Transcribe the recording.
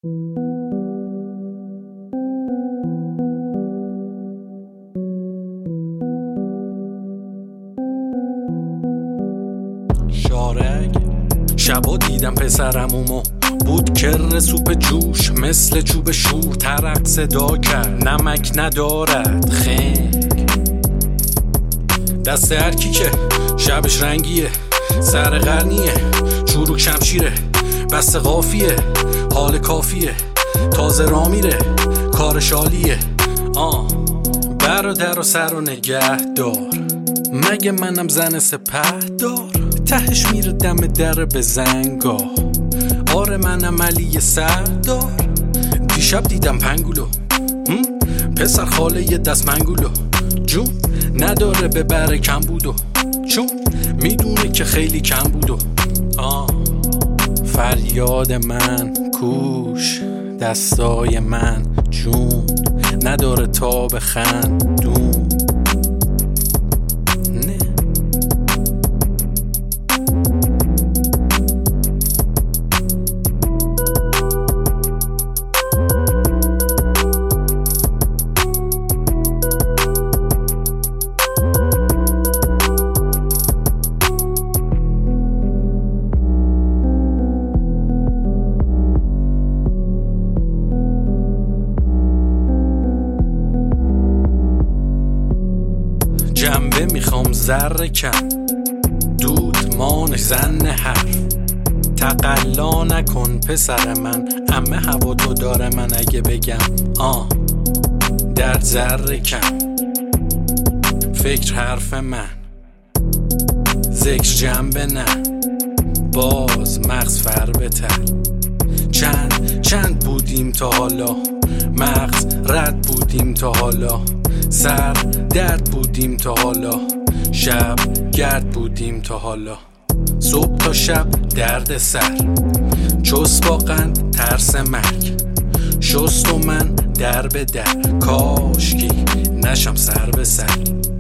شارک شبا دیدم پسرمومو بود کر سوپ جوش مثل چوب شور ترق صدا کرد نمک ندارد خنگ دست هرکی که شبش رنگیه سر قرنیه چروک شمشیره بس قافیه حال کافیه تازه را میره کار شالیه برادر و سر و نگه دار مگه منم زن سپه دار تهش میره دم در به زنگاه آره منم علی سردار دیشب دیدم پنگولو پسر خاله یه دست منگولو جون نداره به بر کم بودو چون میدونه که خیلی کم بودو فریاد من کوش دستای من جون نداره تا به خندون جنبه میخوام ذره کم دودمانش زن حرف تقلا نکن پسر من عمه هوا تو داره من اگه بگم در ذره کم فکر حرف من ذکر جنبه نه باز مغز فربتر چند بودیم تا حالا مغز رد بودیم تا حالا سر درد بودیم تا حالا شب گرد بودیم تا حالا صبح تا شب درد سر چوس با قند ترس مرگ شست و من در به در کاشکی نشم سر به سر